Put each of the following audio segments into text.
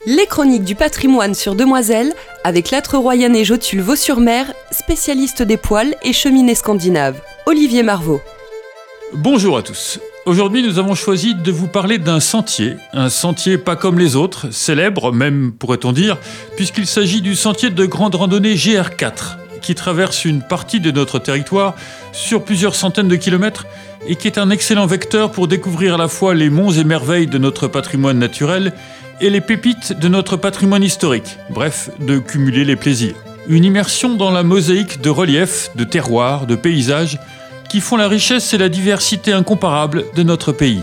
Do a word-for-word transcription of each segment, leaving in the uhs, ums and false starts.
Les chroniques du patrimoine sur Demoiselle, avec Lattre Royane et Jotule Vaux-sur-Mer, spécialiste des poêles et cheminées scandinaves. Olivier Marvaux. Bonjour à tous. Aujourd'hui, nous avons choisi de vous parler d'un sentier. Un sentier pas comme les autres, célèbre même pourrait-on dire, puisqu'il s'agit du sentier de grande randonnée G R quatre, qui traverse une partie de notre territoire sur plusieurs centaines de kilomètres et qui est un excellent vecteur pour découvrir à la fois les monts et merveilles de notre patrimoine naturel et les pépites de notre patrimoine historique. Bref, de cumuler les plaisirs. Une immersion dans la mosaïque de reliefs, de terroirs, de paysages qui font la richesse et la diversité incomparable de notre pays.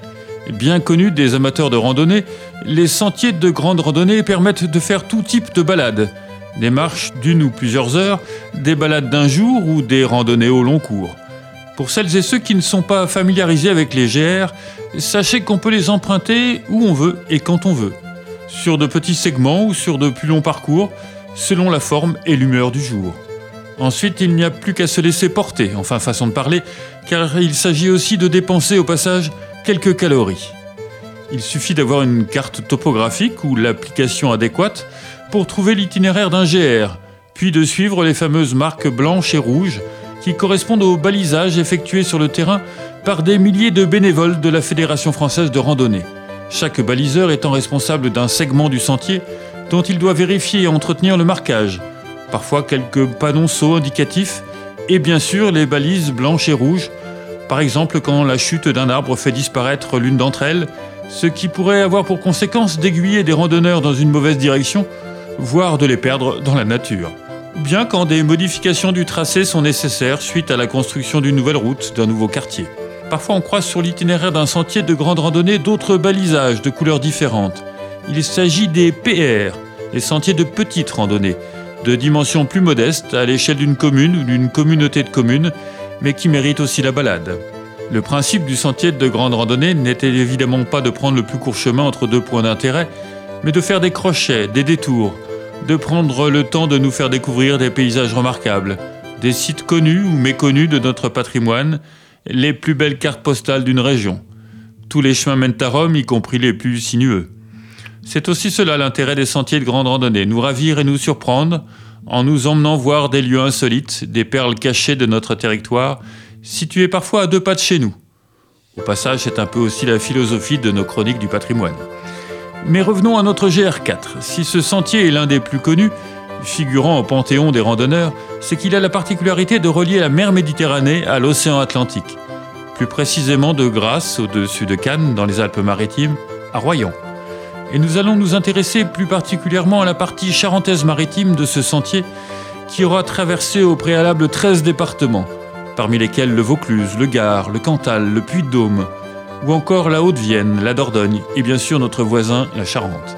Bien connus des amateurs de randonnée, les sentiers de grande randonnée permettent de faire tout type de balades. Des marches d'une ou plusieurs heures, des balades d'un jour ou des randonnées au long cours. Pour celles et ceux qui ne sont pas familiarisés avec les G R, sachez qu'on peut les emprunter où on veut et quand on veut, sur de petits segments ou sur de plus longs parcours, selon la forme et l'humeur du jour. Ensuite, il n'y a plus qu'à se laisser porter, enfin façon de parler, car il s'agit aussi de dépenser au passage quelques calories. Il suffit d'avoir une carte topographique ou l'application adéquate pour trouver l'itinéraire d'un G R, puis de suivre les fameuses marques blanches et rouges qui correspondent au balisage effectué sur le terrain par des milliers de bénévoles de la Fédération française de randonnée. Chaque baliseur étant responsable d'un segment du sentier dont il doit vérifier et entretenir le marquage, parfois quelques panonceaux indicatifs et bien sûr les balises blanches et rouges, par exemple quand la chute d'un arbre fait disparaître l'une d'entre elles, ce qui pourrait avoir pour conséquence d'aiguiller des randonneurs dans une mauvaise direction, voire de les perdre dans la nature. Ou bien quand des modifications du tracé sont nécessaires suite à la construction d'une nouvelle route, d'un nouveau quartier. Parfois on croise sur l'itinéraire d'un sentier de grande randonnée d'autres balisages de couleurs différentes. Il s'agit des P R, les sentiers de petite randonnée, de dimensions plus modestes à l'échelle d'une commune ou d'une communauté de communes, mais qui méritent aussi la balade. Le principe du sentier de grande randonnée n'était évidemment pas de prendre le plus court chemin entre deux points d'intérêt, mais de faire des crochets, des détours, de prendre le temps de nous faire découvrir des paysages remarquables, des sites connus ou méconnus de notre patrimoine, les plus belles cartes postales d'une région. Tous les chemins mènent à Rome, y compris les plus sinueux. C'est aussi cela l'intérêt des sentiers de grande randonnée, nous ravir et nous surprendre en nous emmenant voir des lieux insolites, des perles cachées de notre territoire, situées parfois à deux pas de chez nous. Au passage, c'est un peu aussi la philosophie de nos chroniques du patrimoine. Mais revenons à notre G R quatre. Si ce sentier est l'un des plus connus, figurant au panthéon des randonneurs, c'est qu'il a la particularité de relier la mer Méditerranée à l'océan Atlantique. Plus précisément de Grasse, au-dessus de Cannes, dans les Alpes-Maritimes, à Royan. Et nous allons nous intéresser plus particulièrement à la partie charentaise maritime de ce sentier qui aura traversé au préalable treize départements, parmi lesquels le Vaucluse, le Gard, le Cantal, le Puy-de-Dôme, ou encore la Haute-Vienne, la Dordogne et bien sûr notre voisin, la Charente.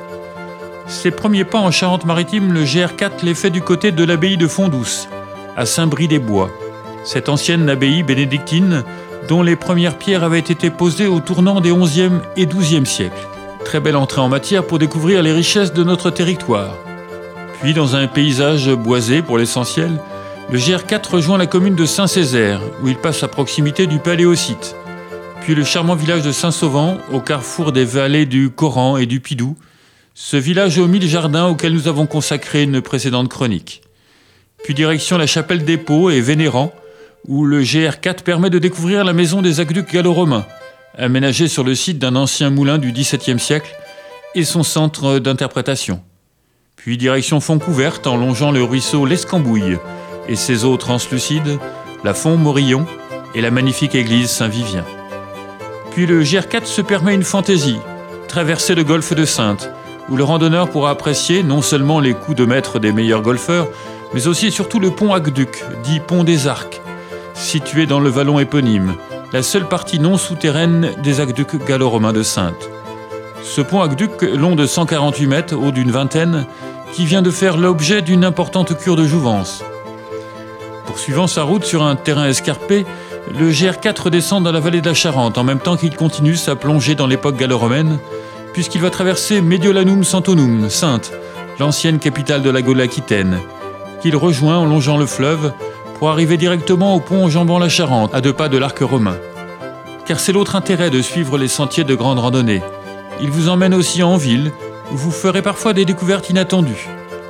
Ses premiers pas en Charente-Maritime, le G R quatre les fait du côté de l'abbaye de Font-Douce, à Saint-Bris-des-Bois, cette ancienne abbaye bénédictine dont les premières pierres avaient été posées au tournant des onzième et douzième siècles. Très belle entrée en matière pour découvrir les richesses de notre territoire. Puis, dans un paysage boisé pour l'essentiel, le G R quatre rejoint la commune de Saint-Césaire, où il passe à proximité du Paléosite. Puis le charmant village de Saint-Sauvent, au carrefour des vallées du Coran et du Pidou, ce village aux mille jardins auquel nous avons consacré une précédente chronique. Puis direction la chapelle des Paux et Vénérand, où le G R quatre permet de découvrir la maison des aqueducs gallo-romains, aménagée sur le site d'un ancien moulin du dix-septième siècle, et son centre d'interprétation. Puis direction Fontcouverte, en longeant le ruisseau l'Escambouille et ses eaux translucides, la Font-Morillon et la magnifique église Saint-Vivien. Puis le G R quatre se permet une fantaisie, traverser le golfe de Saintes, où le randonneur pourra apprécier non seulement les coups de maître des meilleurs golfeurs, mais aussi et surtout le pont Aqueduc, dit pont des Arcs, situé dans le vallon éponyme, la seule partie non souterraine des aqueducs gallo-romains de Saintes. Ce pont Aqueduc, long de cent quarante-huit mètres, haut d'une vingtaine, qui vient de faire l'objet d'une importante cure de jouvence. Poursuivant sa route sur un terrain escarpé, le G R quatre descend dans la vallée de la Charente, en même temps qu'il continue sa plongée dans l'époque gallo-romaine, puisqu'il va traverser Mediolanum Santonum, Saintes, l'ancienne capitale de la Gaule aquitaine, qu'il rejoint en longeant le fleuve pour arriver directement au pont enjambant la Charente, à deux pas de l'arc romain. Car c'est l'autre intérêt de suivre les sentiers de grande randonnée. Il vous emmène aussi en ville, où vous ferez parfois des découvertes inattendues.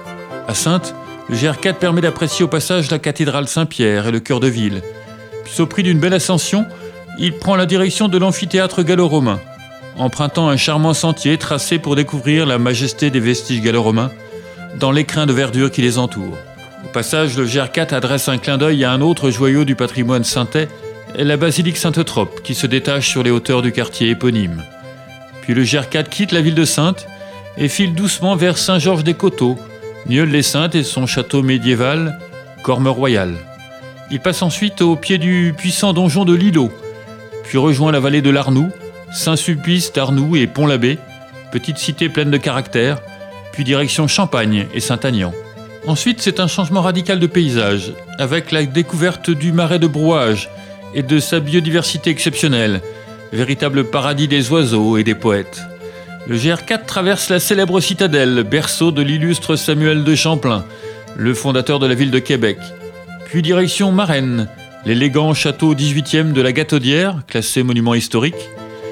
À Saintes, le G R quatre permet d'apprécier au passage la cathédrale Saint-Pierre et le cœur de ville. Puis au prix d'une belle ascension, il prend la direction de l'amphithéâtre gallo-romain, empruntant un charmant sentier tracé pour découvrir la majesté des vestiges gallo-romains dans l'écrin de verdure qui les entoure. Au passage, le G R quatre adresse un clin d'œil à un autre joyau du patrimoine saintais, la basilique Sainte-Eutrope, qui se détache sur les hauteurs du quartier éponyme. Puis le G R quatre quitte la ville de Saintes et file doucement vers Saint-Georges-des-Coteaux, Nieul-les-Saintes et son château médiéval, Corme-Royal. Il passe ensuite au pied du puissant donjon de Lillo, puis rejoint la vallée de l'Arnoux, Saint-Sulpice d'Arnoux et Pont-l'Abbé, petite cité pleine de caractère, puis direction Champagne et Saint-Aignan. Ensuite, c'est un changement radical de paysage, avec la découverte du marais de Brouage et de sa biodiversité exceptionnelle, véritable paradis des oiseaux et des poètes. Le G R quatre traverse la célèbre citadelle, berceau de l'illustre Samuel de Champlain, le fondateur de la ville de Québec. Puis direction Marennes, l'élégant château dix-huitième de la Gataudière, classé monument historique.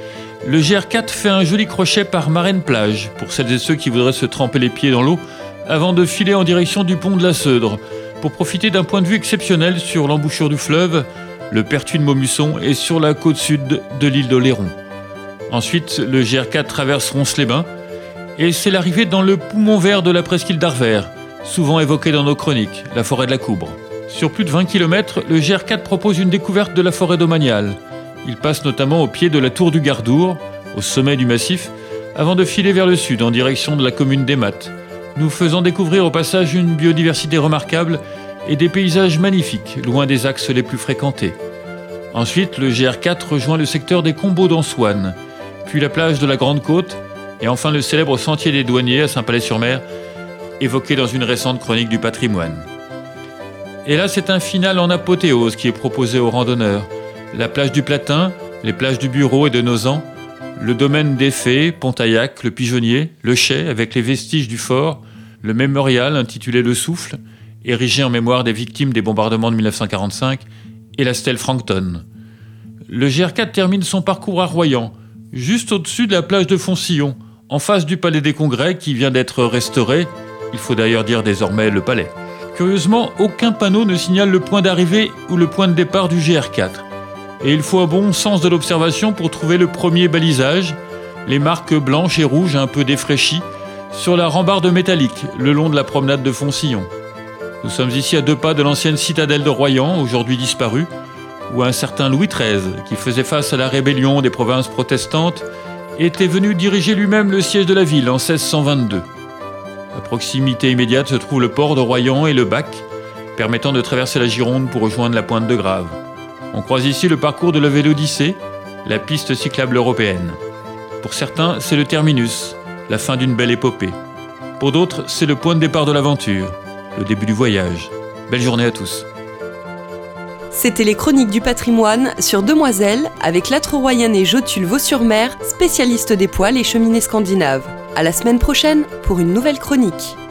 Le G R quatre fait un joli crochet par Marennes-Plage, pour celles et ceux qui voudraient se tremper les pieds dans l'eau, avant de filer en direction du pont de la Seudre, pour profiter d'un point de vue exceptionnel sur l'embouchure du fleuve, le Pertuis de Maumusson et sur la côte sud de l'île d'Oléron. Ensuite, le G R quatre traverse Ronces-les-Bains, et c'est l'arrivée dans le poumon vert de la presqu'île d'Arvers, souvent évoquée dans nos chroniques, la forêt de la Coubre. Sur plus de vingt kilomètres, le G R quatre propose une découverte de la forêt domaniale. Il passe notamment au pied de la tour du Gardour, au sommet du massif, avant de filer vers le sud en direction de la commune d'Eymatte, nous faisant découvrir au passage une biodiversité remarquable et des paysages magnifiques, loin des axes les plus fréquentés. Ensuite, le G R quatre rejoint le secteur des Combaux d'Ansoine, puis la plage de la Grande Côte, et enfin le célèbre sentier des douaniers à Saint-Palais-sur-Mer, évoqué dans une récente chronique du patrimoine. Et là, c'est un final en apothéose qui est proposé aux randonneurs. La plage du Platin, les plages du Bureau et de Nozan, le domaine des Fées, Pontaillac, le Pigeonnier, le Chai avec les vestiges du fort, le mémorial intitulé Le Souffle, érigé en mémoire des victimes des bombardements de mille neuf cent quarante-cinq, et la stèle Frankton. Le G R quatre termine son parcours à Royan, juste au-dessus de la plage de Foncillon, en face du Palais des Congrès qui vient d'être restauré, il faut d'ailleurs dire désormais le Palais. Curieusement, aucun panneau ne signale le point d'arrivée ou le point de départ du G R quatre. Et il faut un bon sens de l'observation pour trouver le premier balisage, les marques blanches et rouges un peu défraîchies, sur la rambarde métallique le long de la promenade de Foncillon. Nous sommes ici à deux pas de l'ancienne citadelle de Royan, aujourd'hui disparue, où un certain Louis treize, qui faisait face à la rébellion des provinces protestantes, était venu diriger lui-même le siège de la ville en seize cent vingt-deux. À proximité immédiate se trouve le port de Royan et le bac, permettant de traverser la Gironde pour rejoindre la pointe de Grave. On croise ici le parcours de la Vélodyssée, la piste cyclable européenne. Pour certains, c'est le terminus, la fin d'une belle épopée. Pour d'autres, c'est le point de départ de l'aventure, le début du voyage. Belle journée à tous. C'était les chroniques du patrimoine sur Demoiselle avec Lattre Royanais Jotule Vaux-sur-Mer, spécialiste des poêles et cheminées scandinaves. À la semaine prochaine pour une nouvelle chronique.